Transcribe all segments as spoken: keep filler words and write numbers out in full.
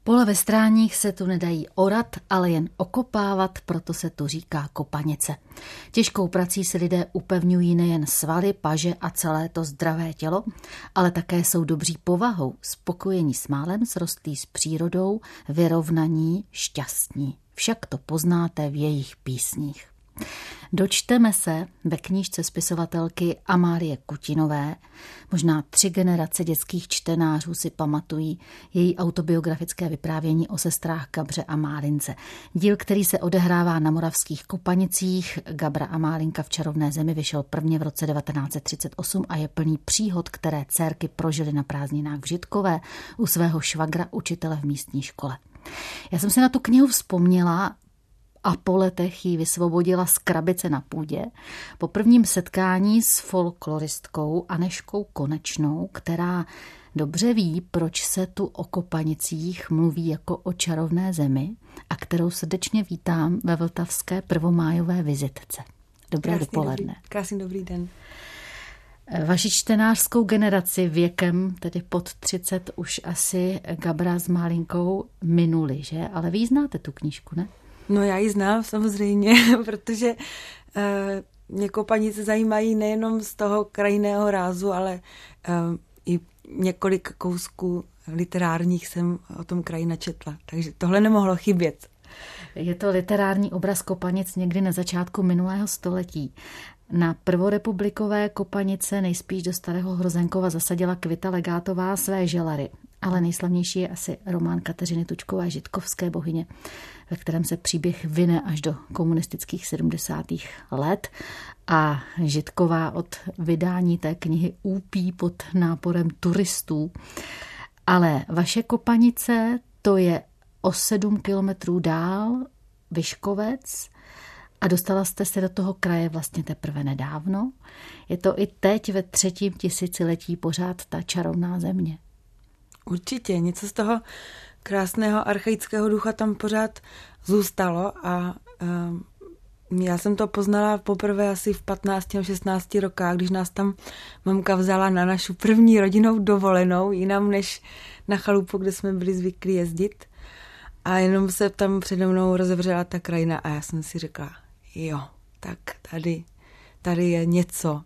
Pole ve stráních se tu nedají orat, ale jen okopávat, proto se tu říká kopanice. Těžkou prací si lidé upevňují nejen svaly, paže a celé to zdravé tělo, ale také jsou dobří povahou, spokojení s málem, srostlí s přírodou, vyrovnaní, šťastní. Však to poznáte v jejich písních. Dočteme se ve knížce spisovatelky Amálie Kutinové, možná tři generace dětských čtenářů si pamatují její autobiografické vyprávění o sestrách Gabře a Málince. Díl, který se odehrává na moravských Kopanicích. Gabra a Málinka v čarovné zemi vyšel prvně v roce devatenáct set třicet osm a je plný příhod, které dcerky prožily na prázdninách v Židkové u svého švagra, učitele v místní škole. Já jsem si na tu knihu vzpomněla a po letech ji vysvobodila z krabice na půdě po prvním setkání s folkloristkou Anežkou Konečnou, která dobře ví, proč se tu o Kopanicích mluví jako o čarovné zemi a kterou srdečně vítám ve vltavské prvomájové vizitce. Dobré krásný dopoledne. Dobrý, krásný dobrý den. Vaši čtenářskou generaci věkem, tedy pod třicet, už asi Gabra s Málinkou minuli, že? Ale vy znáte tu knížku, ne? No já ji znám samozřejmě, protože uh, mě Kopanice zajímají nejenom z toho krajinného rázu, ale uh, i několik kousků literárních jsem o tom kraji načetla, takže tohle nemohlo chybět. Je to literární obraz Kopanic někdy na začátku minulého století. Na prvorepublikové Kopanice nejspíš do Starého Hrozenkova zasadila Kvita Legátová své želary, ale nejslavnější je asi román Kateřiny Tučkové Žitkovské bohyně, ve kterém se příběh vyne až do komunistických sedmdesátých let a Žitková od vydání té knihy úpí pod náporem turistů. Ale vaše Kopanice, to je o sedm kilometrů dál, Vyškovec, a dostala jste se do toho kraje vlastně teprve nedávno. Je to i teď ve třetím tisíciletí pořád ta čarovná země. Určitě, něco z toho krásného archaického ducha tam pořád zůstalo a uh, já jsem to poznala poprvé asi v patnácti nebo šestnácti rokách, když nás tam mamka vzala na našu první rodinnou dovolenou, jinam než na chalupu, kde jsme byli zvyklí jezdit. A jenom se tam přede mnou rozevřela ta krajina a já jsem si řekla, jo, tak tady, tady je něco.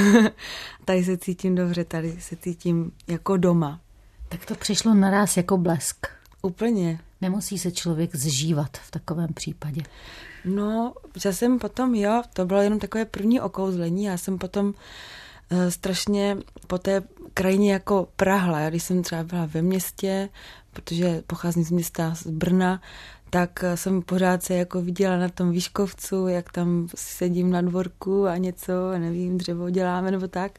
Tady se cítím dobře, tady se cítím jako doma. Tak to přišlo naráz jako blesk. Úplně. Nemusí se člověk zžívat v takovém případě. No, časem potom, jo, to bylo jenom takové první okouzlení. Já jsem potom uh, strašně po té krajině jako prahla. Já když jsem třeba byla ve městě, protože pocházím z města z Brna, tak jsem pořád se jako viděla na tom Výškovcu, jak tam sedím na dvorku a něco, nevím, dřevo děláme nebo tak.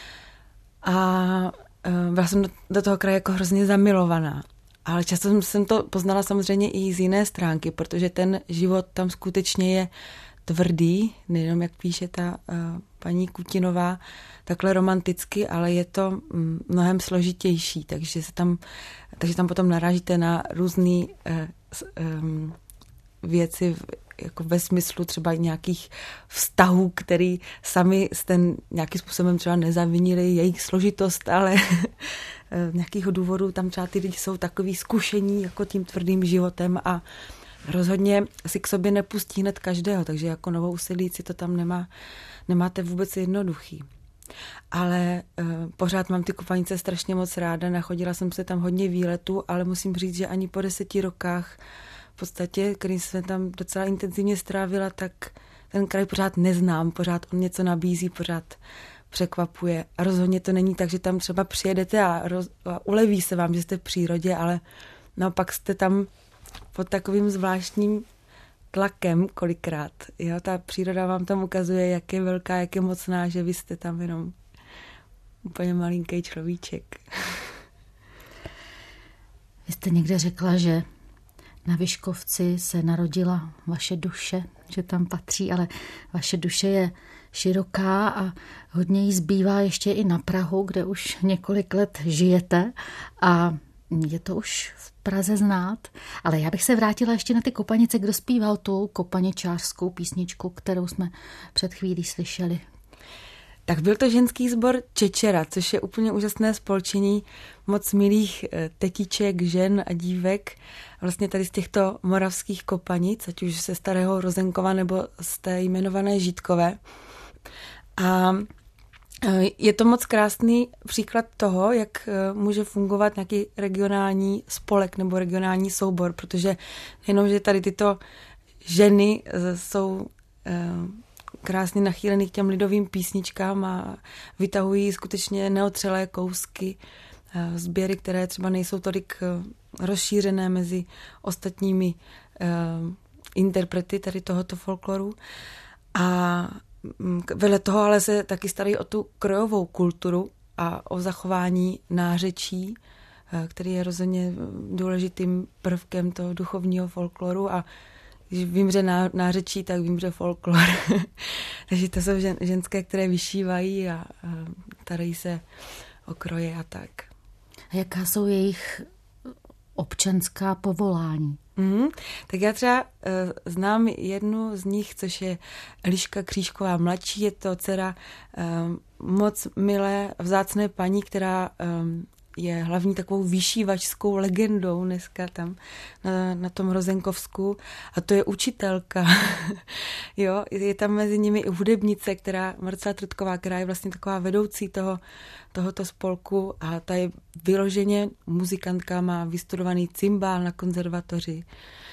A uh, byla jsem do, do toho kraje jako hrozně zamilovaná. Ale často jsem to poznala samozřejmě i z jiné stránky, protože ten život tam skutečně je tvrdý, nejenom jak píše ta uh, paní Kutinová, takhle romanticky, ale je to um, mnohem složitější, takže se tam, takže tam potom narážíte na různé uh, um, věci v, jako ve smyslu třeba nějakých vztahů, který sami jste nějakým způsobem třeba nezavinili jejich složitost, ale z nějakého důvodu tam třeba ty lidi jsou takový zkušení jako tím tvrdým životem a rozhodně si k sobě nepustí hned každého, takže jako novou usilíci to tam nemá, nemáte vůbec jednoduchý. Ale uh, pořád mám ty Kopanice strašně moc ráda, nachodila jsem se tam hodně výletů, ale musím říct, že ani po deseti rokách v podstatě, který jsem tam docela intenzivně strávila, tak ten kraj pořád neznám, pořád on něco nabízí, pořád překvapuje. A rozhodně to není tak, že tam třeba přijedete a, roz, a uleví se vám, že jste v přírodě, ale naopak jste tam pod takovým zvláštním tlakem kolikrát. Jo, ta příroda vám tam ukazuje, jak je velká, jak je mocná, že vy jste tam jenom úplně malinký človíček. Vy jste někde řekla, že na Vyškovci se narodila vaše duše, že tam patří, ale vaše duše je široká a hodně jí zbývá ještě i na Prahu, kde už několik let žijete a je to už v Praze znát. Ale já bych se vrátila ještě na ty Kopanice, kdo zpíval tu kopaničářskou písničku, kterou jsme před chvílí slyšeli. Tak byl to ženský sbor Čečera, což je úplně úžasné spolčení moc milých tetiček, žen a dívek vlastně tady z těchto moravských kopanic, ať už ze Starého Rozenkova nebo z té jmenované Žítkové. A je to moc krásný příklad toho, jak může fungovat nějaký regionální spolek nebo regionální soubor, protože jenom, že tady tyto ženy jsou krásně nachýlený k těm lidovým písničkám a vytahují skutečně neotřelé kousky, sběry, které třeba nejsou tolik rozšířené mezi ostatními interprety tady tohoto folkloru. A vedle toho ale se taky starají o tu krojovou kulturu a o zachování nářečí, který je rozhodně důležitým prvkem toho duchovního folkloru a když vymře nářečí, tak vymře folklor. Takže to jsou žen, ženské, které vyšívají a, a starají se o kroje a tak. A jaká jsou jejich občanská povolání? Mm, tak já třeba uh, znám jednu z nich, což je Eliška Křížková mladší, je to dcera uh, moc milé, vzácné paní, která um, je hlavní takovou vyšívačskou legendou dneska tam na, na tom Rozenkovsku a to je učitelka. Jo, je tam mezi nimi i hudebnice, která, Marcela Trutková, která je vlastně taková vedoucí toho, tohoto spolku a ta je vyloženě muzikantka, má vystudovaný cymbál na konzervatoři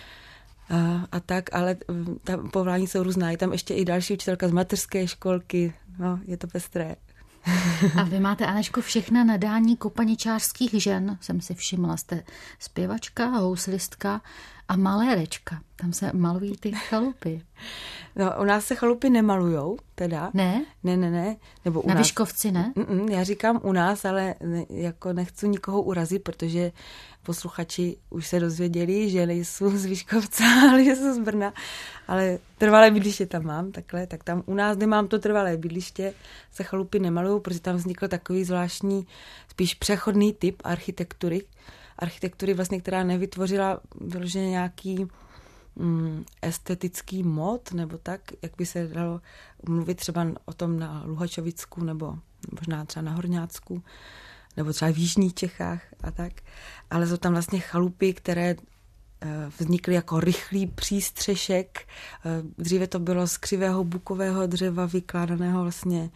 a, a tak, ale ta povolání jsou různá. Je tam ještě i další učitelka z mateřské školky, no, je to pestré. A vy máte, Anežko, všechna nadání kopaničářských žen, jsem si všimla, jste zpěvačka, houslistka a malérečka. Tam se malují ty chalupy. No, u nás se chalupy nemalujou, teda. Ne? Ne, ne, ne. Nebo u Na nás... Vyškovci, ne? Mm-mm, já říkám u nás, ale ne, jako nechci nikoho urazit, protože posluchači už se dozvěděli, že nejsou z Vyškovce, ale že jsou z Brna. Ale trvalé bydliště tam mám, takhle. Tak tam u nás, kde mám to trvalé bydliště, se chalupy nemalují, protože tam vznikl takový zvláštní, spíš přechodný typ architektury. Architektury vlastně, která nevytvořila vyloženě nějaký mm, estetický mod, nebo tak, jak by se dalo mluvit třeba o tom na Luhačovicku, nebo možná třeba na Horňácku, nebo třeba v jižních Čechách a tak. Ale jsou tam vlastně chalupy, které vznikly jako rychlý přístřešek. Dříve to bylo z křivého bukového dřeva vykládaného vlastně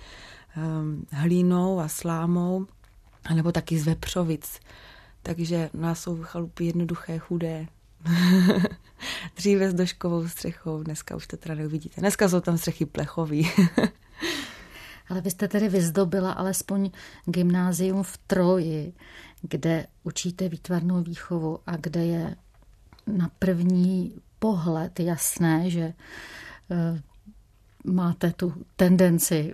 hlínou a slámou, nebo taky z vepřovic. Takže u nás jsou chalupy jednoduché, chudé. Dříve s doškovou střechou, dneska už to teda neuvidíte. Dneska jsou tam střechy plechový. Ale vy jste tedy vyzdobila alespoň gymnázium v Troji, kde učíte výtvarnou výchovu a kde je na první pohled jasné, že uh, máte tu tendenci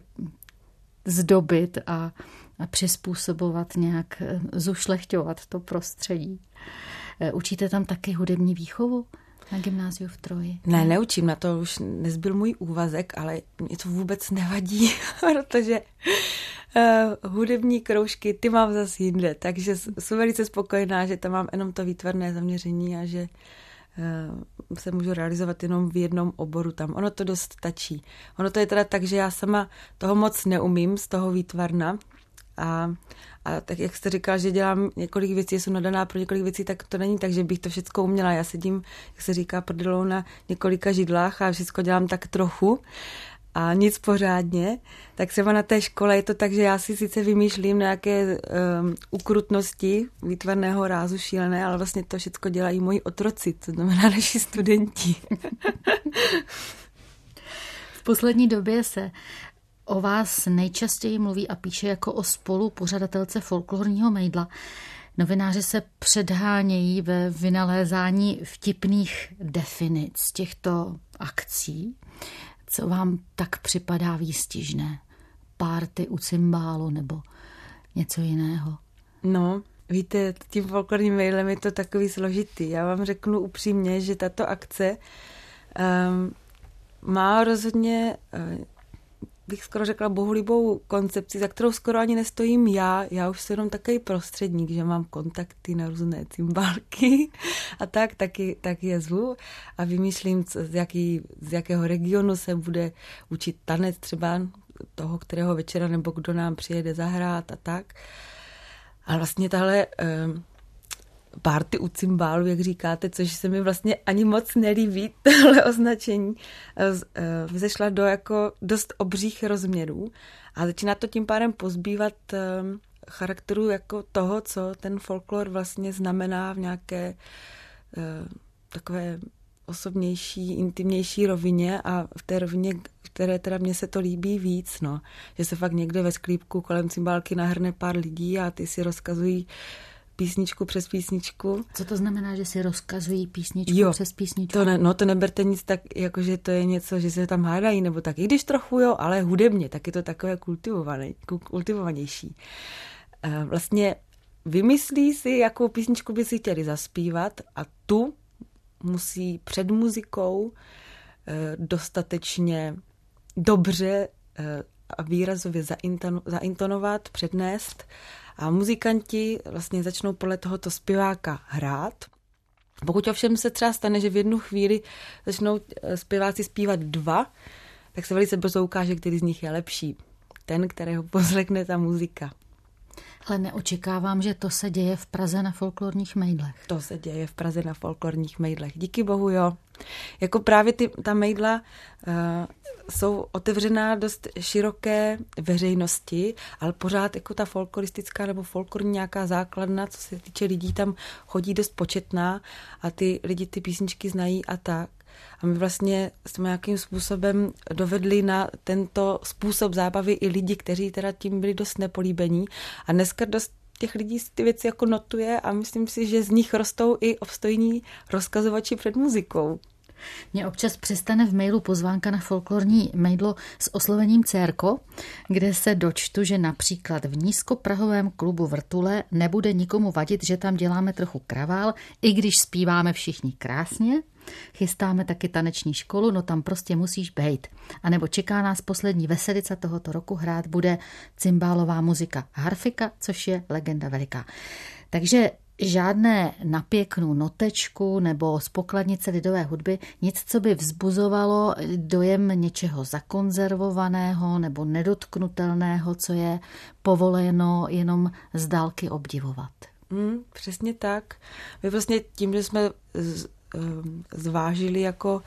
zdobit a, a přizpůsobovat nějak, zušlechťovat to prostředí. Uh, učíte tam taky hudební výchovu na gymnáziu v Troji? Ne, neučím, na to už nezbyl můj úvazek, ale mě to vůbec nevadí, protože uh, hudební kroužky, ty mám zase jinde, takže jsem velice spokojená, že tam mám jenom to výtvarné zaměření a že uh, se můžu realizovat jenom v jednom oboru tam. Ono to dost stačí. Ono to je teda tak, že já sama toho moc neumím z toho výtvarna, A, a tak jak jste říkala, že dělám několik věcí, jsem nadaná pro několik věcí, tak to není tak, že bych to všechno uměla. Já sedím, jak se říká, prdelou na několika židlách a všechno dělám tak trochu a nic pořádně. Tak třeba na té škole je to tak, že já si sice vymýšlím nějaké um, ukrutnosti výtvarného rázu šílené, ale vlastně to všechno dělají moji otroci, to znamená naši studenti. V poslední době se o vás nejčastěji mluví a píše jako o spolupořadatelce folklorního mejdla. Novináři se předhánějí ve vynalézání vtipných definic těchto akcí. Co vám tak připadá výstižné? Párty u cymbálu nebo něco jiného? No, víte, tím folklorním mejdlem je to takový složitý. Já vám řeknu upřímně, že tato akce um, má rozhodně... Uh, bych skoro řekla bohulibou koncepci, za kterou skoro ani nestojím já. Já už jsem jenom takový prostředník, že mám kontakty na různé cymbálky a tak, taky, taky je zvu a vymýšlím, z, jaký, z jakého regionu se bude učit tanec třeba toho, kterého večera, nebo kdo nám přijede zahrát a tak. Ale vlastně tahle um, party u cymbálu, jak říkáte, což se mi vlastně ani moc nelíbí, tohle označení, vzešla do jako dost obřích rozměrů a začíná to tím pádem pozbývat um, charakteru jako toho, co ten folklor vlastně znamená v nějaké uh, takové osobnější, intimnější rovině a v té rovině, které teda mně se to líbí víc, no. Že se fakt někde ve sklípku kolem cymbálky nahrne pár lidí a ty si rozkazují písničku přes písničku. Co to znamená, že si rozkazují písničku jo, přes písničku? To ne, no to neberte nic tak, jako že to je něco, že se tam hádají, nebo tak. I když trochu jo, ale hudebně, tak je to takové kultivované, kultivovanější. Vlastně vymyslí si, jakou písničku by si chtěli zaspívat a tu musí před muzikou dostatečně dobře a výrazově zaintonovat, přednést a muzikanti vlastně začnou podle tohoto zpěváka hrát. Pokud ovšem se třeba stane, že v jednu chvíli začnou zpěváci zpívat dva, tak se velice brzo ukáže, který z nich je lepší. Ten, kterého poslechne ta muzika. Ale neočekávám, že to se děje v Praze na folklorních mejdlech. To se děje v Praze na folklorních mejdlech. Díky bohu, jo. Jako právě ty, ta mejdla uh, jsou otevřená dost široké veřejnosti, ale pořád jako ta folkloristická nebo folklorní nějaká základna, co se týče lidí, tam chodí dost početná a ty lidi ty písničky znají a tak. A my vlastně jsme nějakým způsobem dovedli na tento způsob zábavy i lidi, kteří teda tím byli dost nepolíbení. A dneska dost těch lidí ty věci jako notuje a myslím si, že z nich rostou i obstojní rozkazovači před muzikou. Mně občas přistane v mailu pozvánka na folklorní mejdlo s oslovením Cérko, kde se dočtu, že například v nízkoprahovém klubu Vrtule nebude nikomu vadit, že tam děláme trochu kravál, i když zpíváme všichni krásně. Chystáme taky taneční školu, no tam prostě musíš bejt. A nebo čeká nás poslední veselice tohoto roku, hrát bude cymbálová muzika Harfika, což je legenda veliká. Takže žádné napěknou notečku nebo z pokladnice lidové hudby, nic, co by vzbuzovalo dojem něčeho zakonzervovaného nebo nedotknutelného, co je povoleno jenom z dálky obdivovat. Mm, přesně tak. My vlastně tím, že jsme z, zvážili jako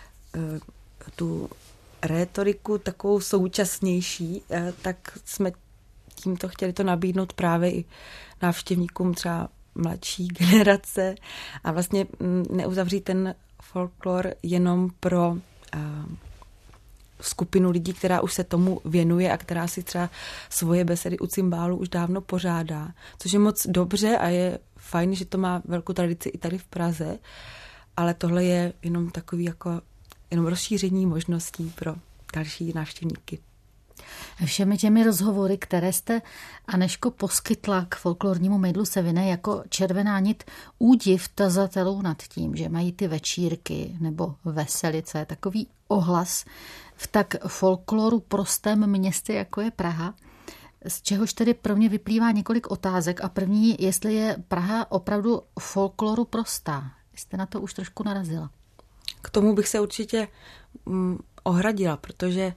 tu rétoriku takovou současnější, tak jsme tímto chtěli to nabídnout právě i návštěvníkům třeba mladší generace a vlastně neuzavřít ten folklor jenom pro uh, skupinu lidí, která už se tomu věnuje a která si třeba svoje besedy u cymbálu už dávno pořádá, což je moc dobře a je fajn, že to má velkou tradici i tady v Praze, ale tohle je jenom takový jako jenom rozšíření možností pro další návštěvníky. Všemi těmi rozhovory, které jste, Anežko, poskytla k folklornímu mejdlu, se vine jako červená nit údiv tazatelů nad tím, že mají ty večírky nebo veselice, takový ohlas v tak folkloru prostém městě, jako je Praha, z čehož tedy pro mě vyplývá několik otázek. A první, jestli je Praha opravdu folkloru prostá. Jste na to už trošku narazila. K tomu bych se určitě mm, ohradila, protože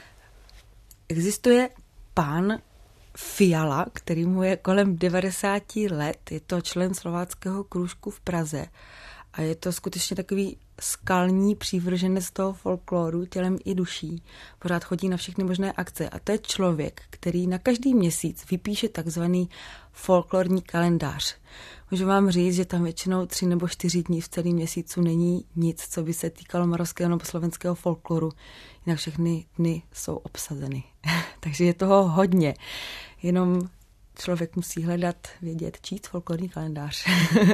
existuje pán Fiala, který mu je kolem devadesát let, je to člen slováckého krůžku v Praze a je to skutečně takový skalní přívrženec toho folkloru tělem i duší. Pořád chodí na všechny možné akce a to je člověk, který na každý měsíc vypíše takzvaný folklorní kalendář. Můžu vám říct, že tam většinou tři nebo čtyři dní v celém měsícu není nic, co by se týkalo moravského nebo slovenského folkloru. Jinak všechny dny jsou obsazeny. Takže je toho hodně. Jenom člověk musí hledat, vědět, číst folklorní kalendář.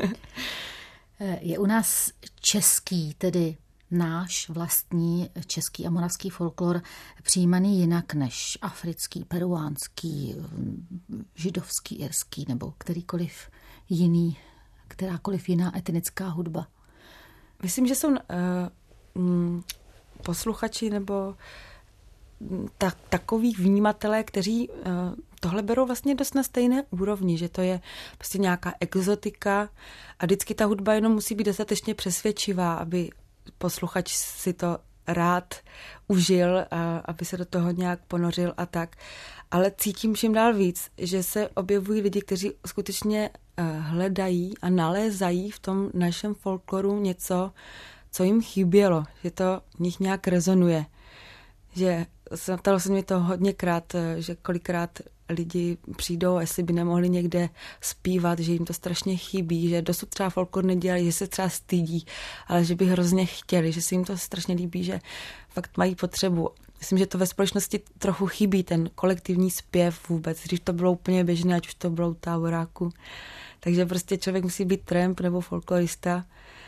Je u nás český, tedy náš vlastní český a moravský folklor přijímaný jinak než africký, peruánský, židovský, irský nebo kterýkoliv jiný, kterákoliv jiná etnická hudba? Myslím, že jsou uh, mm, posluchači nebo ta, takový vnímatelé, kteří uh, tohle berou vlastně dost na stejné úrovni, že to je prostě nějaká exotika a vždycky ta hudba jenom musí být dostatečně přesvědčivá, aby posluchač si to rád užil, a aby se do toho nějak ponořil a tak. Ale cítím čím dál víc, že se objevují lidi, kteří skutečně hledají a nalézají v tom našem folkloru něco, co jim chybělo, že to v nich nějak rezonuje. Že stalo se mi to hodněkrát, že kolikrát lidi přijdou, jestli by nemohli někde zpívat, že jim to strašně chybí, že dosud třeba folklor nedělají, že se třeba stydí, ale že by hrozně chtěli, že se jim to strašně líbí, že fakt mají potřebu. Myslím, že to ve společnosti trochu chybí, ten kolektivní zpěv vůbec, když to bylo úplně běžné, ať už to bylo u táboráku. Takže prostě člověk musí být tramp nebo folklorista,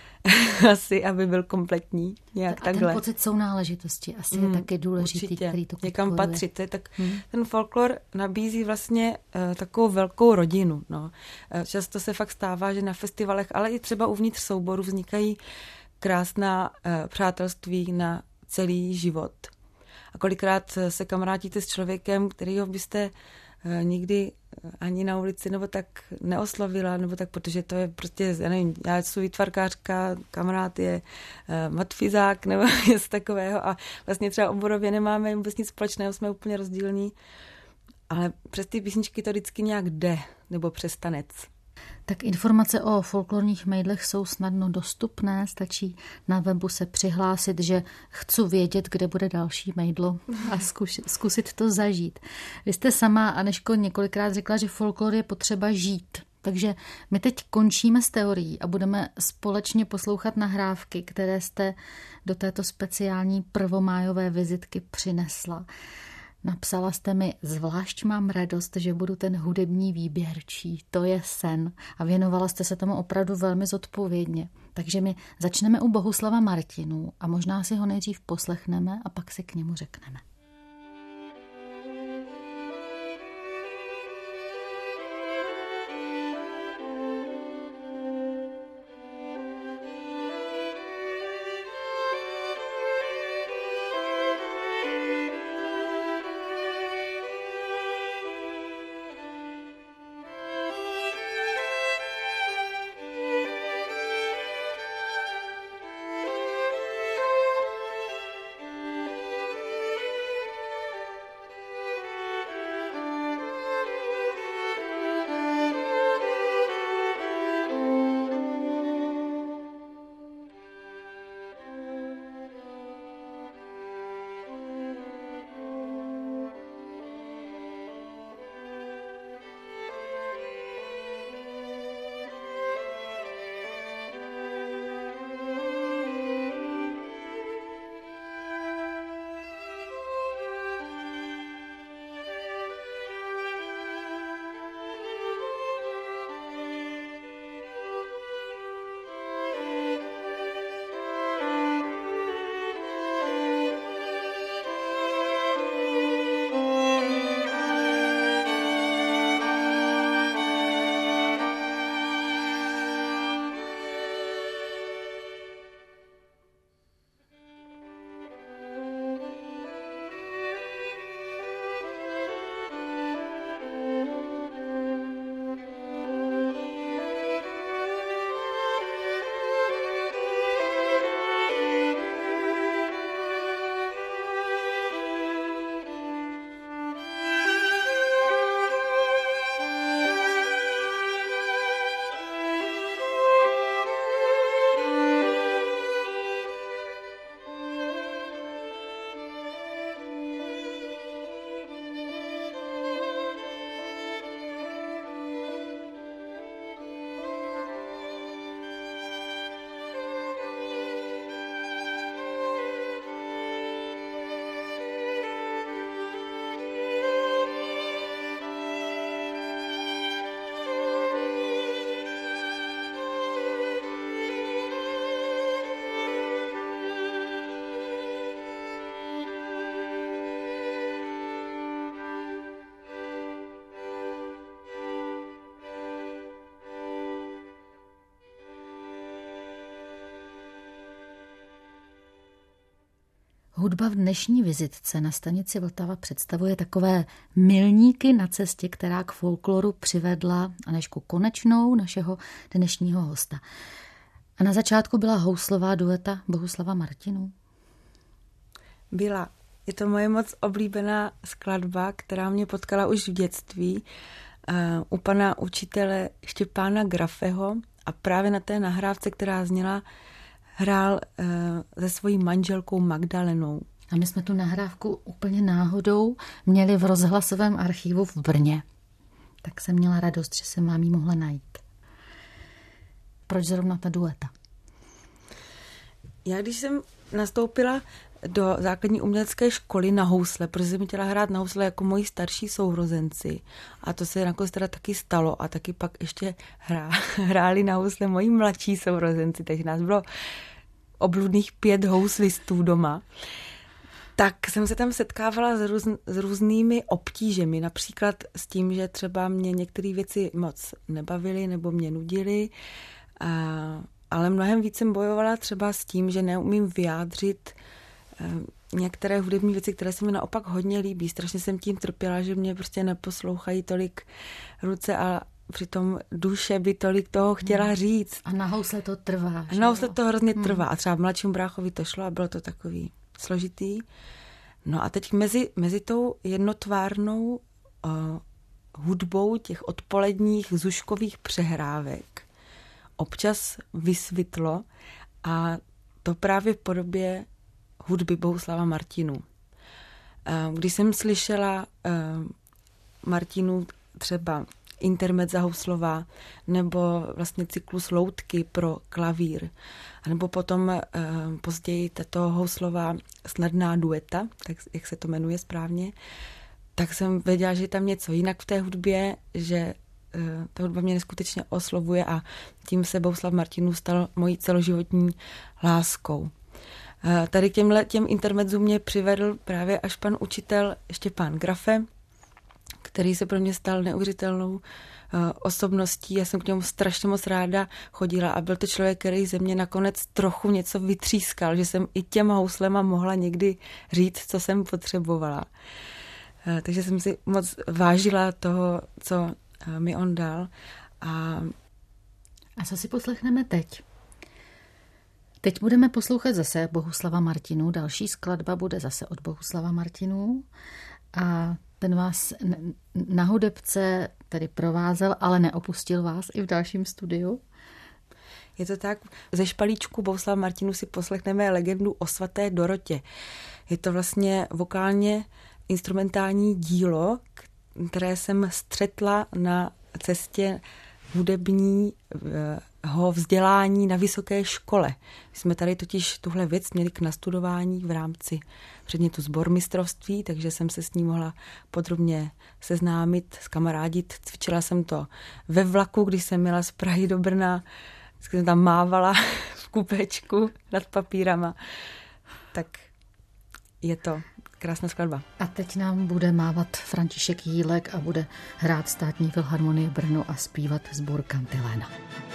asi, aby byl kompletní. Nějak a takhle. ten pocit sounáležitosti asi mm, je taky důležitý, určitě. Který to podporuje. Někam patřit. Tak mm. Ten folklor nabízí vlastně uh, takovou velkou rodinu. No. Uh, často se fakt stává, že na festivalech, ale i třeba uvnitř souboru vznikají krásná uh, přátelství na celý život. A kolikrát se kamarádíte s člověkem, kterýho byste uh, nikdy ani na ulici nebo tak neoslovila, nebo tak, protože to je prostě, já nevím, já jsem výtvarkářka, kamarád je uh, matfizák nebo něco takového a vlastně třeba oborově nemáme vůbec nic společného, jsme úplně rozdílní, ale přes ty písničky to vždycky nějak jde, nebo přes tanec. Tak informace o folklorních mejdlech jsou snadno dostupné, stačí na webu se přihlásit, že chci vědět, kde bude další mejdlo a zkusit, zkusit to zažít. Vy jste sama, Anežko, několikrát řekla, že folklor je potřeba žít. Takže my teď končíme s teorií a budeme společně poslouchat nahrávky, které jste do této speciální prvomájové vizitky přinesla. Napsala jste mi, zvlášť mám radost, že budu ten hudební výběrčí, to je sen. A věnovala jste se tomu opravdu velmi zodpovědně. Takže my začneme u Bohuslava Martinů a možná si ho nejdřív poslechneme a pak si k němu řekneme. Hudba v dnešní vizitce na stanici Vltava představuje takové milníky na cestě, která k folkloru přivedla Anežku Konečnou, našeho dnešního hosta. A na začátku byla houslová dueta Bohuslava Martinů. Byla. Je to moje moc oblíbená skladba, která mě potkala už v dětství uh, u pana učitele Štěpána Grafeho a právě na té nahrávce, která zněla, hrál uh, se svojí manželkou Magdalenou. A my jsme tu nahrávku úplně náhodou měli v rozhlasovém archivu v Brně. Tak jsem měla radost, že jsem mám jí mohla najít. Proč zrovna ta dueta? Já když jsem nastoupila do základní umělecké školy na housle, protože jsem chtěla hrát na housle jako moji starší sourozenci. A to se nakonec teda taky stalo. A taky pak ještě hrá, hráli na housle moji mladší sourozenci. Takže nás bylo obludných pět houslistů doma. Tak jsem se tam setkávala s, růz, s různými obtížemi. Například s tím, že třeba mě některé věci moc nebavily nebo mě nudily. A, ale mnohem víc jsem bojovala třeba s tím, že neumím vyjádřit některé hudební věci, které se mi naopak hodně líbí. Strašně jsem tím trpěla, že mě prostě neposlouchají tolik ruce a přitom duše by tolik toho chtěla říct. A na housle to trvá. A na housle to hrozně hmm. trvá. A třeba mladšímu bráchovi to šlo a bylo to takový složitý. No a teď mezi, mezi tou jednotvárnou uh, hudbou těch odpoledních zuškových přehrávek občas vysvětlo a to právě v podobě hudby Bohuslava Martinů. Když jsem slyšela Martinů třeba intermezza houslová nebo vlastně cyklus loutky pro klavír, nebo potom později tato houslová snadná dueta, tak jak se to jmenuje správně, tak jsem věděla, že je tam něco jinak v té hudbě, že ta hudba mě neskutečně oslovuje a tím se Bohuslav Martinů stal mojí celoživotní láskou. Tady k těmhle těm intermedzům mě přivedl právě až pan učitel Štěpán Grafe, který se pro mě stal neuvěřitelnou osobností. Já jsem k němu strašně moc ráda chodila a byl to člověk, který ze mě nakonec trochu něco vytřískal, že jsem i těm houslema mohla někdy říct, co jsem potřebovala. Takže jsem si moc vážila toho, co mi on dal. A, a co si poslechneme teď? Teď budeme poslouchat zase Bohuslava Martinů. Další skladba bude zase od Bohuslava Martinů. A ten vás na hudebce tedy provázel, ale neopustil vás i v dalším studiu. Je to tak. Ze špalíčku Bohuslava Martinů si poslechneme legendu o svaté Dorotě. Je to vlastně vokálně instrumentální dílo, které jsem střetla na cestě hudebního vzdělání na vysoké škole. My jsme tady totiž tuhle věc měli k nastudování v rámci předmětu sbormistrovství, takže jsem se s ní mohla podrobně seznámit, zkamarádit. Cvičila jsem to ve vlaku, když jsem jela z Prahy do Brna, když jsem tam mávala v kupečku nad papírama. Tak je to krásná skladba. A teď nám bude mávat František Jílek a bude hrát Státní filharmonie Brno a zpívat sbor Kantiléna.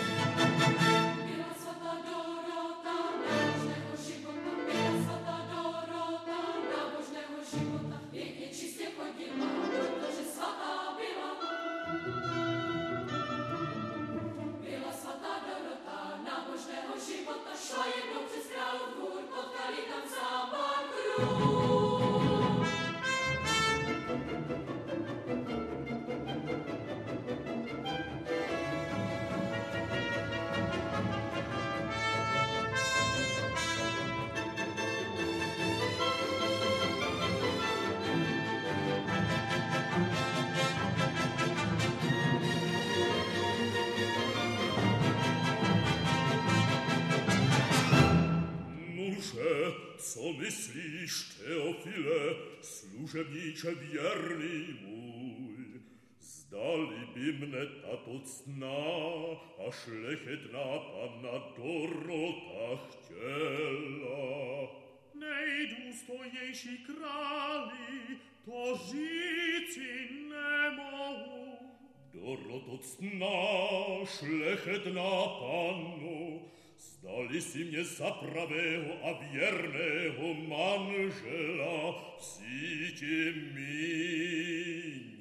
Co myslíš, Teofile, služebníče věrný můj? Zdali by mne tato ctná a šlechetná panna Dorota chtěla. Nejdůstojnější králi, to říci nemohu. Doroto ctná, šlechetná panno, zdali si mě za pravého a věrného manžela vzíti míníš.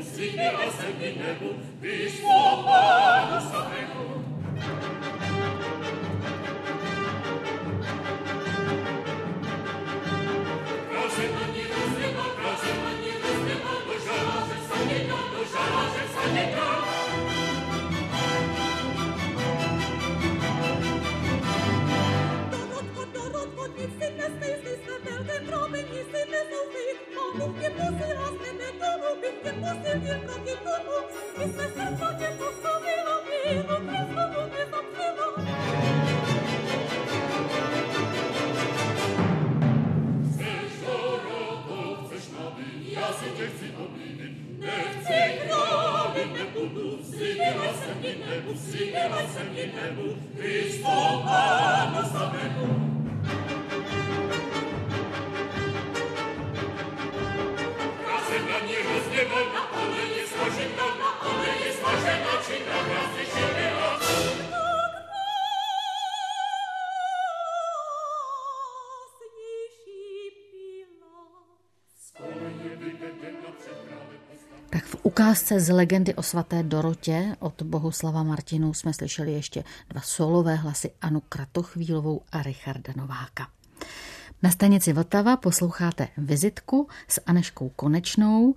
Tak v ukázce z legendy o svaté Dorotě od Bohuslava Martinů jsme slyšeli ještě dva solové hlasy, Anu Kratochvílovou a Richarda Nováka. Na stanici Vltava posloucháte Vizitku s Anežkou Konečnou.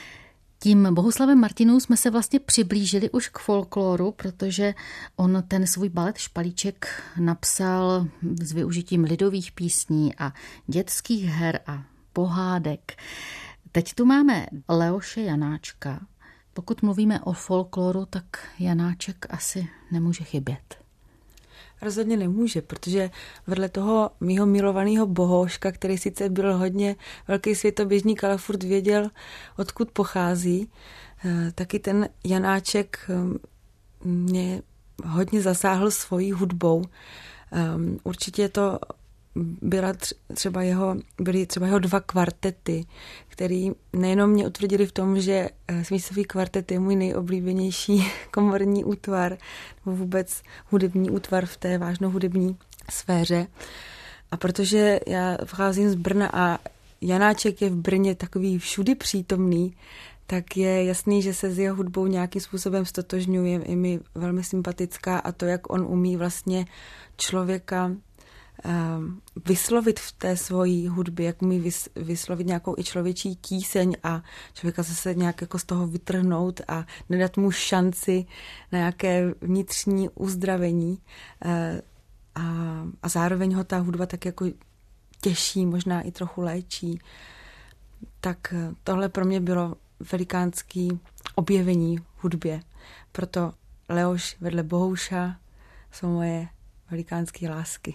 Tím Bohuslavem Martinů jsme se vlastně přiblížili už k folkloru, protože on ten svůj balet Špalíček napsal s využitím lidových písní a dětských her a pohádek. Teď tu máme Leoše Janáčka. Pokud mluvíme o folkloru, tak Janáček asi nemůže chybět. Rozhodně nemůže, protože vedle toho mýho milovaného Bohouška, který sice byl hodně velký světoběžník, ale furt věděl, odkud pochází, taky ten Janáček mě hodně zasáhl svojí hudbou. Určitě to byla třeba jeho, byly třeba jeho dva kvartety, který nejenom mě utvrdili v tom, že smíchový kvartet je můj nejoblíbenější komorní útvar, nebo vůbec hudební útvar v té vážnou hudební sféře. A protože já vcházím z Brna a Janáček je v Brně takový všudy přítomný, tak je jasný, že se s jeho hudbou nějakým způsobem stotožňuje, je mi velmi sympatická a to, jak on umí vlastně člověka vyslovit v té svojí hudbě, jak umí vyslovit nějakou i člověčí tíseň a člověka zase nějak jako z toho vytrhnout a nedat mu šanci na nějaké vnitřní uzdravení a, a zároveň ho ta hudba tak jako těší, možná i trochu léčí. Tak tohle pro mě bylo velikánský objevení v hudbě. Proto Leoš vedle Bohouša jsou moje velikánské lásky.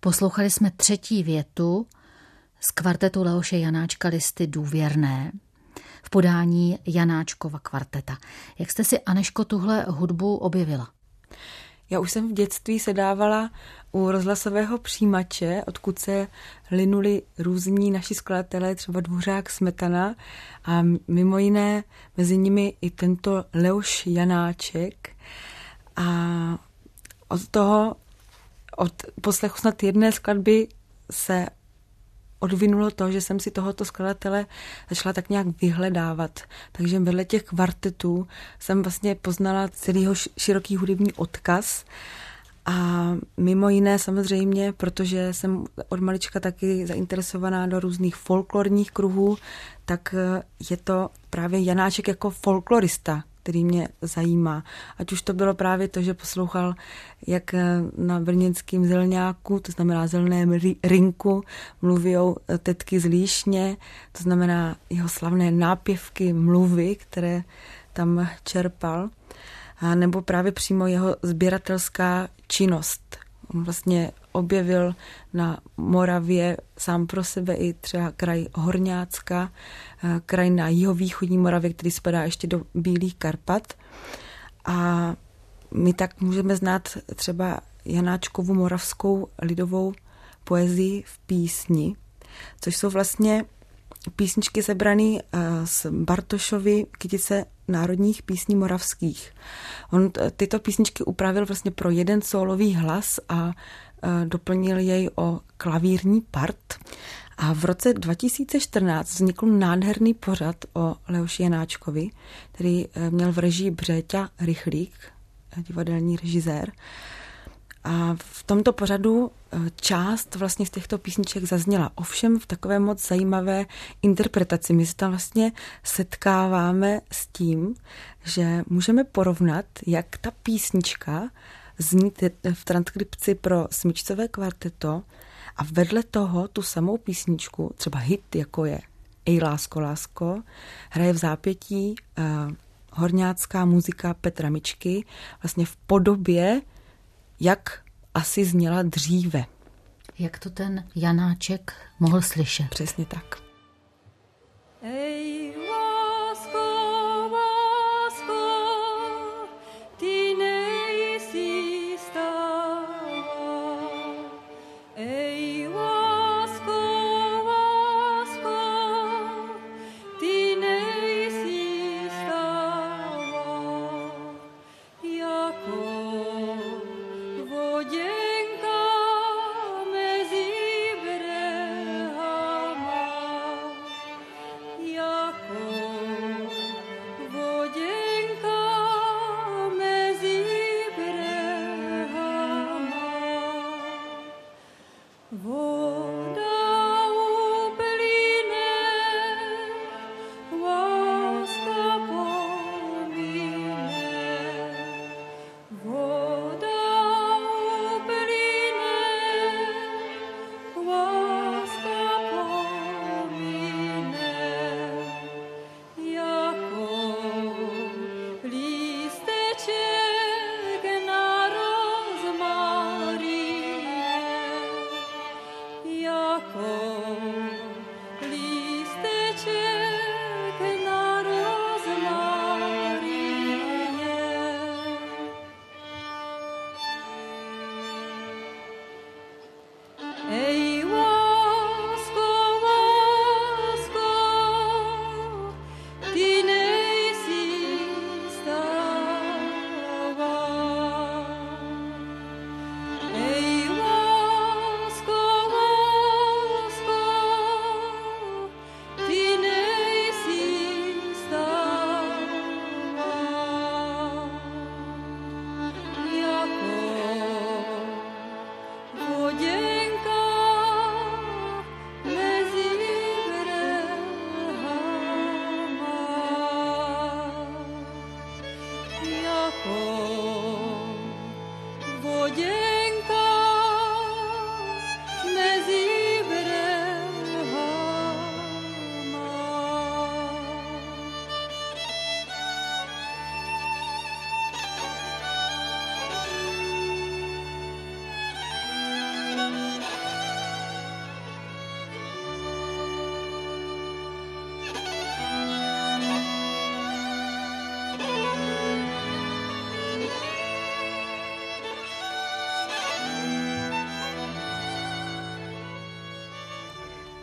Poslouchali jsme třetí větu z kvartetu Leoše Janáčka Listy Důvěrné v podání Janáčkova kvarteta. Jak jste si, Anežko, tuhle hudbu objevila? Já už jsem v dětství sedávala u rozhlasového přijímače, odkud se linuli různí naši skladatelé, třeba Dvořák, Smetana a mimo jiné mezi nimi i tento Leoš Janáček. A od toho, od poslechu snad jedné skladby se odvinulo to, že jsem si tohoto skladatele začala tak nějak vyhledávat. Takže vedle těch kvartetů jsem vlastně poznala celýho široký hudební odkaz a mimo jiné samozřejmě, protože jsem od malička taky zainteresovaná do různých folklorních kruhů, tak je to právě Janáček jako folklorista, který mě zajímá. Ať už to bylo právě to, že poslouchal, jak na brněnském Zelňáku, to znamená Zelném rynku, mluví tetky z Líšně, to znamená jeho slavné nápěvky, mluvy, které tam čerpal, a nebo právě přímo jeho sběratelská činnost. On vlastně objevil na Moravě sám pro sebe i třeba kraj Horňácka, kraj na jihovýchodní Moravě, který spadá ještě do Bílých Karpat. A my tak můžeme znát třeba Janáčkovu moravskou lidovou poezii v písni, což jsou vlastně písničky sebrané z Bartošovy kytice národních písní moravských. On tyto písničky upravil vlastně pro jeden sólový hlas a doplnil jej o klavírní part. A v roce dva tisíce čtrnáct vznikl nádherný pořad o Leoši Janáčkovi, který měl v režii Břeťa Rychlík, divadelní režisér. A v tomto pořadu část vlastně z těchto písniček zazněla. Ovšem v takové moc zajímavé interpretaci. My se tam vlastně setkáváme s tím, že můžeme porovnat, jak ta písnička zní v transkripci pro smyčcové kvarteto a vedle toho tu samou písničku, třeba hit, jako je Ej lásko, lásko, hraje v zápětí uh, horňácká muzika Petra Mičky, vlastně v podobě, jak asi zněla dříve. Jak to ten Janáček mohl slyšet? Přesně tak. Ej, lásko, lásko, ty nejsi stála. Ej, lásko, lásko, ty nejsi stála. Jako voděnka mezi brehama.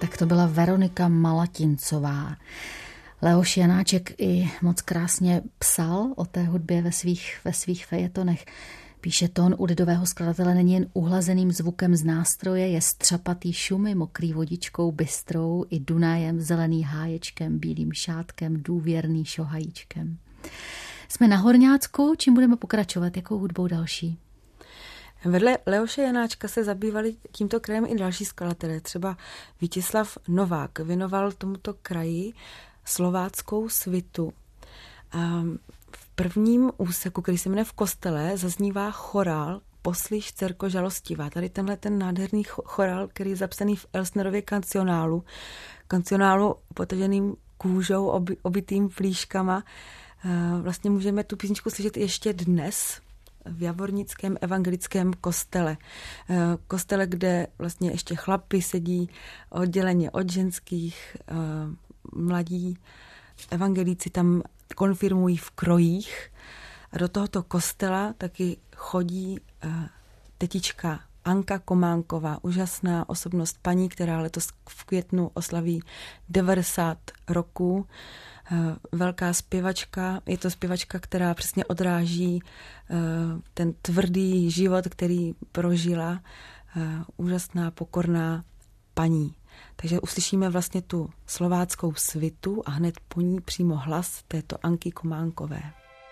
Tak to byla Veronika Malatincová. Leoš Janáček i moc krásně psal o té hudbě ve svých, ve svých fejetonech. Píše, tón u lidového skladatele není jen uhlazeným zvukem z nástroje, je střapatý šumy, mokrý vodičkou, bystrou i Dunajem, zelený háječkem, bílým šátkem, důvěrný šohajíčkem. Jsme na Horňácku, čím budeme pokračovat, jakou hudbou další? Vedle Leoše Janáčka se zabývali tímto krajem i další skladatelé. Třeba Vítězslav Novák věnoval tomuto kraji slováckou svitu. A v prvním úseku, který se jmenuje V kostele, zaznívá chorál Poslyš, dcerko žalostivá. Tady tenhle ten nádherný chorál, který je zapsaný v Elsnerově kancionálu, kancionálu potaženým kůžou, oby, obitým flíškama. Vlastně můžeme tu písničku slyšet ještě dnes v Javornickém evangelickém kostele. Kostele, kde vlastně ještě chlapi sedí odděleně od ženských, mladí evangelíci tam konfirmují v krojích. A do tohoto kostela taky chodí tetička Anka Kománková, úžasná osobnost paní, která letos v květnu oslaví devadesát roků. Velká zpěvačka, je to zpěvačka, která přesně odráží ten tvrdý život, který prožila. Úžasná, pokorná paní. Takže uslyšíme vlastně tu slováckou svitu a hned po ní přímo hlas této Anky Kománkové.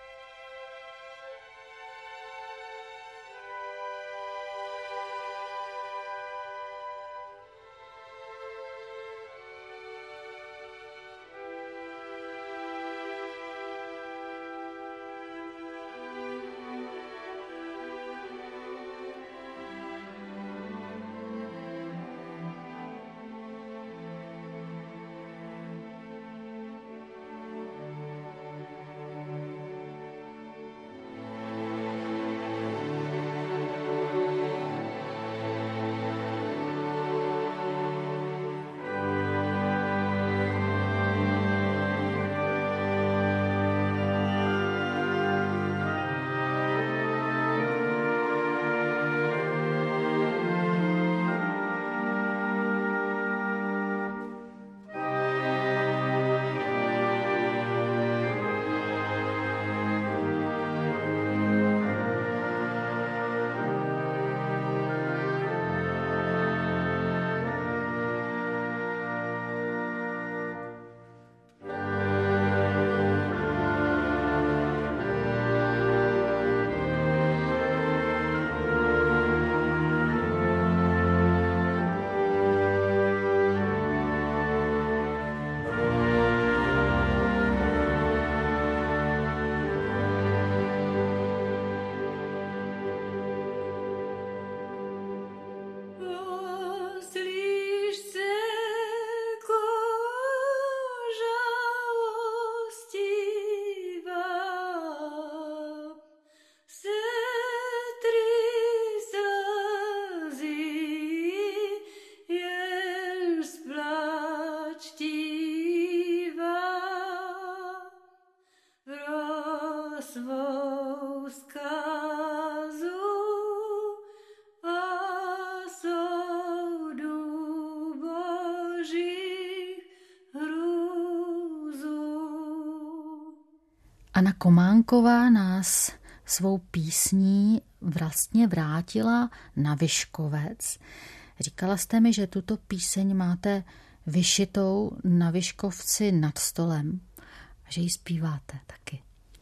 Anna Kománková nás svou písní vlastně vrátila na Vyškovec. Říkala jste mi, že tuto píseň máte vyšitou na Vyškovci nad stolem a že ji zpíváte taky.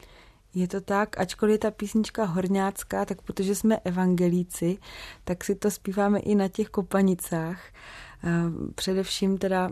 Je to tak, ačkoliv je ta písnička horňácká, tak protože jsme evangelíci, tak si to zpíváme i na těch kopanicách. Především teda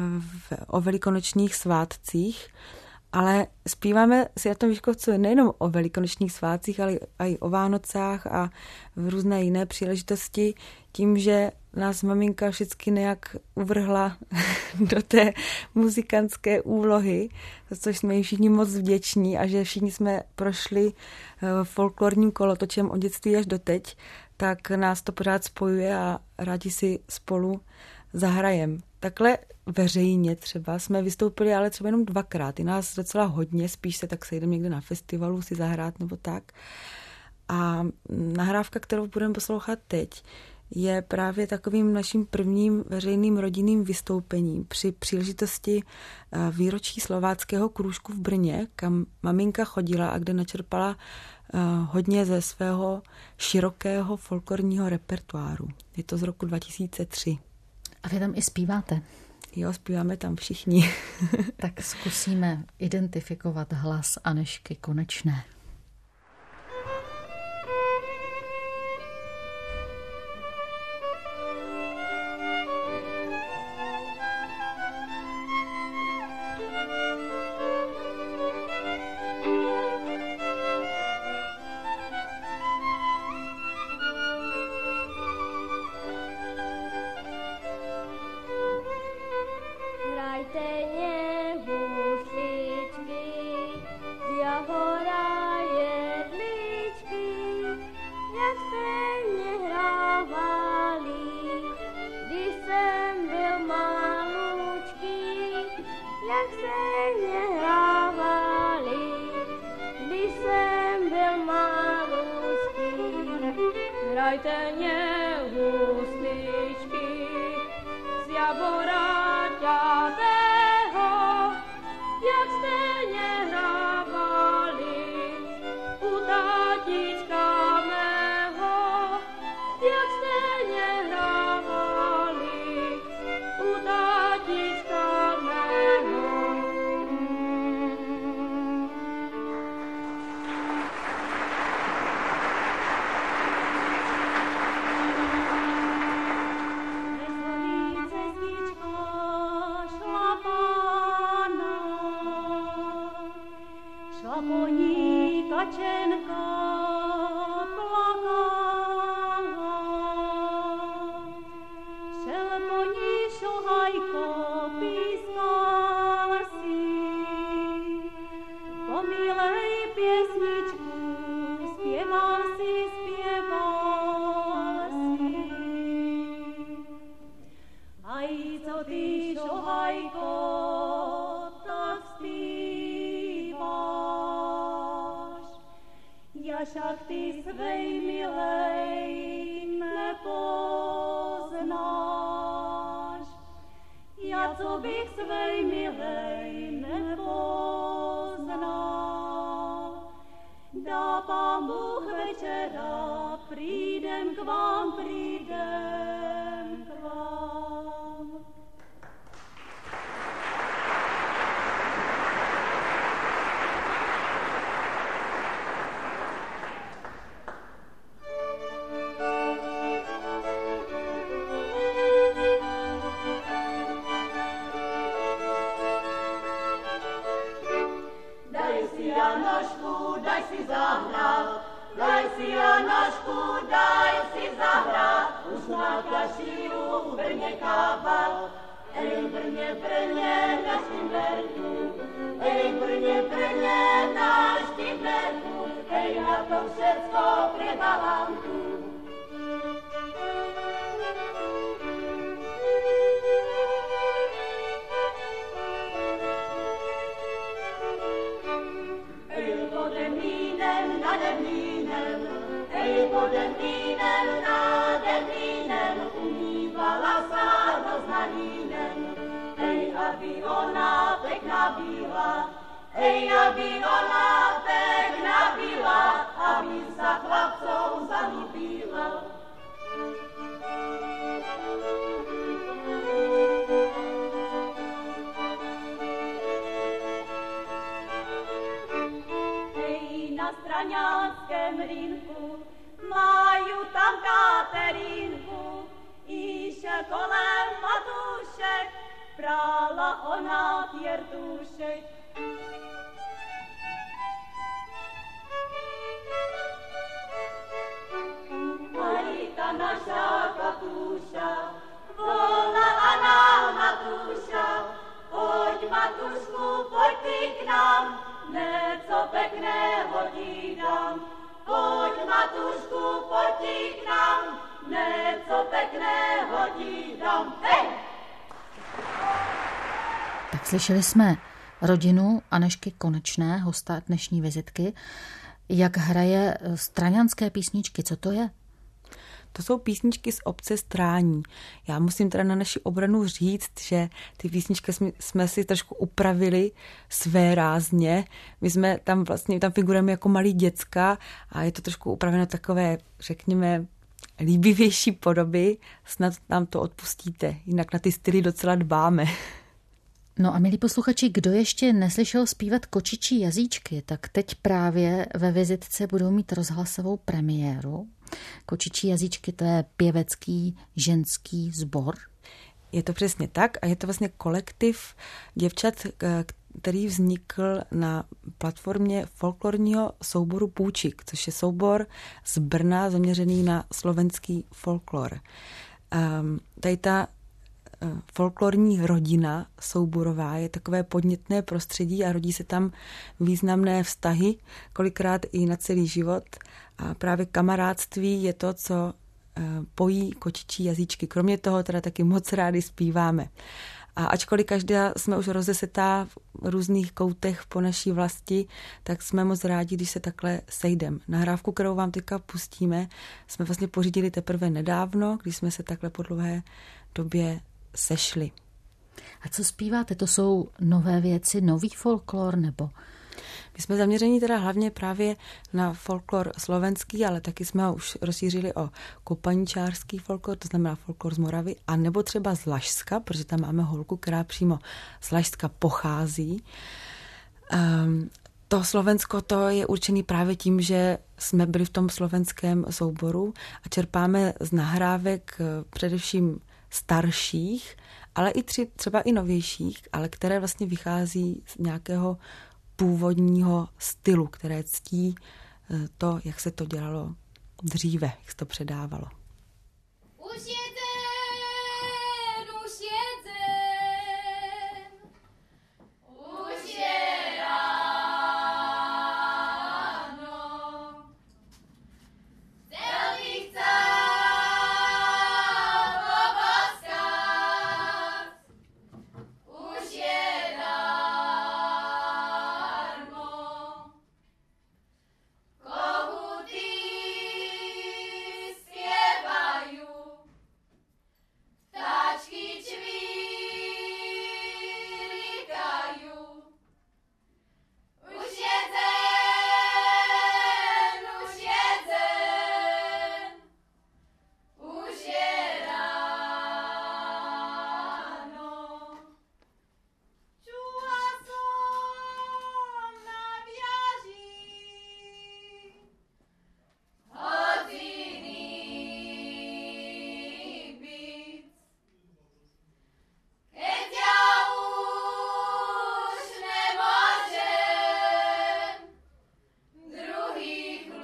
o velikonočních svátcích, ale zpíváme si na tom Vyškovcu nejenom o velikonočních svátcích, ale i o Vánocách a v různé jiné příležitosti, tím, že nás maminka vždycky nějak uvrhla do té muzikantské úlohy, za což jsme jí všichni moc vděční a že všichni jsme prošli folklorním kolotočem od dětství až doteď, tak nás to pořád spojuje a rádi si spolu zahrajem. Takhle veřejně třeba jsme vystoupili, ale třeba jenom dvakrát. Je nás docela hodně, spíš se tak sejdeme někde na festivalu si zahrát nebo tak. A nahrávka, kterou budeme poslouchat teď, je právě takovým naším prvním veřejným rodinným vystoupením při příležitosti výročí slováckého krůžku v Brně, kam maminka chodila a kde načerpala hodně ze svého širokého folklorního repertoáru. Je to z roku dva tisíce tři. A vy tam i zpíváte? Jo, zpíváme tam všichni. Tak zkusíme identifikovat hlas Anežky Konečné. Tak slyšeli jsme rodinu Anežky Konečné, hosta dnešní vizitky. Jak hraje straňanské písničky, co to je? To jsou písničky z obce Strání. Já musím teda na naši obranu říct, že ty písničky jsme, jsme si trošku upravili své rázně. My jsme tam vlastně, tam figurujeme jako malí děcka a je to trošku upraveno takové, řekněme, líbivější podoby. Snad nám to odpustíte, jinak na ty styly docela dbáme. No a milí posluchači, kdo ještě neslyšel zpívat Kočičí jazyčky, tak teď právě ve vizitce budou mít rozhlasovou premiéru. Kočičí jazyčky, to je pěvecký ženský sbor. Je to přesně tak a je to vlastně kolektiv děvčat, který vznikl na platformě folklorního souboru Půjčik, což je soubor z Brna zaměřený na slovenský folklor. Um, tady ta folklorní rodina souborová je takové podnětné prostředí a rodí se tam významné vztahy, kolikrát i na celý život. A právě kamarádství je to, co pojí kočičí jazyčky. Kromě toho teda taky moc rádi zpíváme. A ačkoliv každá jsme už rozesetá v různých koutech po naší vlasti, tak jsme moc rádi, když se takhle sejdem. Nahrávku, kterou vám teďka pustíme, jsme vlastně pořídili teprve nedávno, když jsme se takhle po dlouhé době sešli. A co zpíváte? To jsou nové věci, nový folklor nebo? My jsme zaměření teda hlavně právě na folklor slovenský, ale taky jsme ho už rozšířili o kopaničářský folklor, to znamená folklor z Moravy, a nebo třeba z Lašska, protože tam máme holku, která přímo z Lašska pochází. Um, to Slovensko to je určený právě tím, že jsme byli v tom slovenském souboru a čerpáme z nahrávek především starších, ale i tři, třeba i novějších, ale které vlastně vychází z nějakého původního stylu, které ctí to, jak se to dělalo dříve, jak se to předávalo. Už jeden, už jeden, už je ráno. Chcel bych cát poboskat, už je darmo. Kohuty zpievajú, vtáčky čvirikajú. Už jeden, už jeden, už je ráno. Čula som na viaži hodiny bic. Keď ja už nemôžem druhých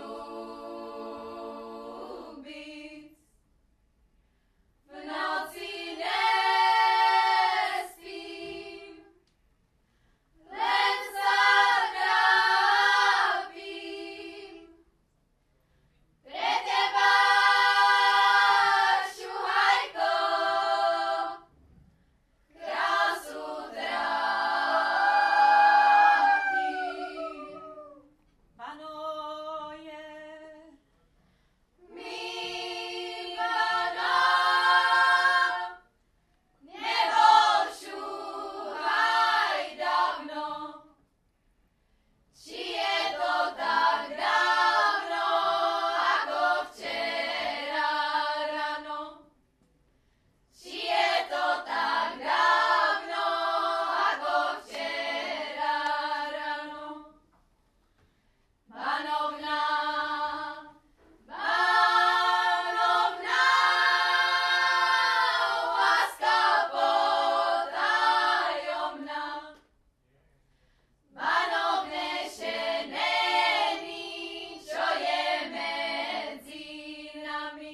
ľúbiť, v noci nespím, len sa trápim. Pre teba, šuhajko, krásu trátim. Pano je mým panom, nebol šuhaj dávno. Či je to tak dávno, ako včera ráno? Či je to tak dávno, ako včera ráno? Panovná, panovná, láska potajomná. Panovné, že není, čo je medzi nami.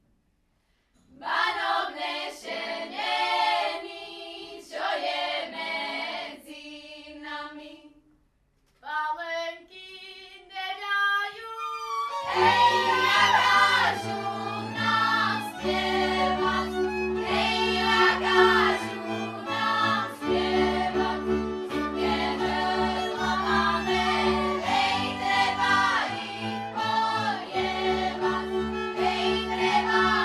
Panovné, že není, čo je medzi nami. Palenky nedajú, hej, nakážu nám spievať, hej, nakážu nám spievať. Jedlo máme, hej, treba ich polievať, hej, treba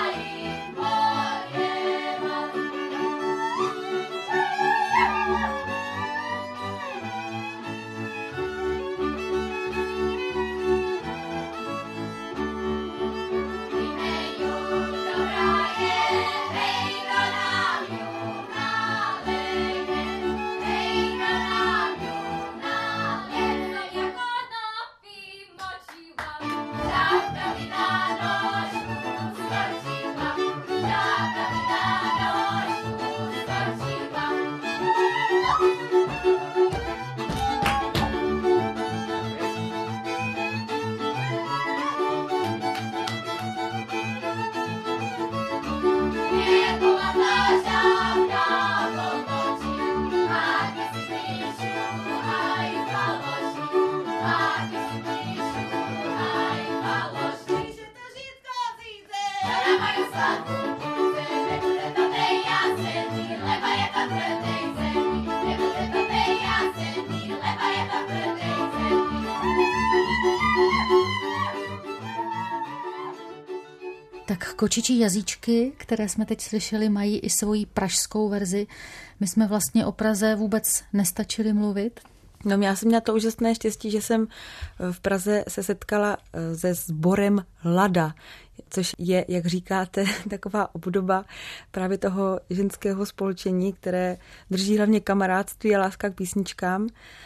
Tak Kočičí jazyčky, které jsme teď slyšeli, mají i svoji pražskou verzi. My jsme vlastně o Praze vůbec nestačili mluvit. No, já jsem měla to úžasné štěstí, že jsem v Praze se setkala se sborem Lada, což je, jak říkáte, taková obdoba právě toho ženského spolčení, které drží hlavně kamarádství a láska k písničkám.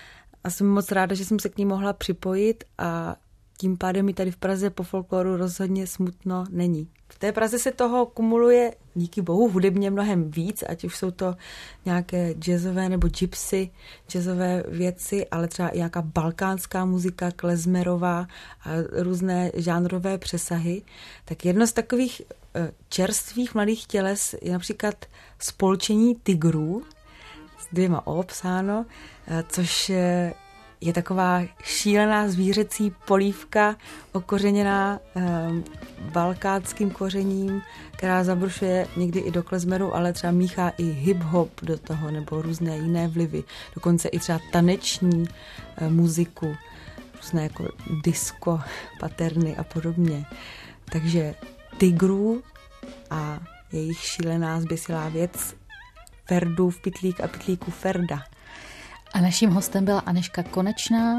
A jsem moc ráda, že jsem se k ní mohla připojit a tím pádem mi tady v Praze po folkloru rozhodně smutno není. V té Praze se toho kumuluje díky bohu hudebně mnohem víc, ať už jsou to nějaké jazzové nebo gypsy jazzové věci, ale třeba i nějaká balkánská muzika, klezmerová a různé žánrové přesahy. Tak jedno z takových čerstvých mladých těles je například spolčení tigrů s dvěma O psáno, což je taková šílená zvířecí polívka okořeněná eh, balkánským kořením, která zabrušuje někdy i do klezmeru, ale třeba míchá i hip-hop do toho nebo různé jiné vlivy. Dokonce i třeba taneční eh, muziku, různé jako disco, paterny a podobně. Takže tigrů a jejich šílená zběsilá věc Ferdův pytlík a pytlíku Ferda. A naším hostem byla Anežka Konečná,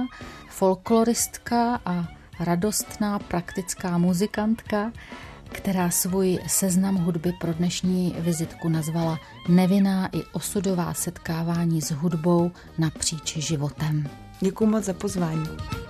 folkloristka a radostná praktická muzikantka, která svůj seznam hudby pro dnešní vizitku nazvala Nevinná i osudová setkávání s hudbou napříč životem. Děkuji moc za pozvání.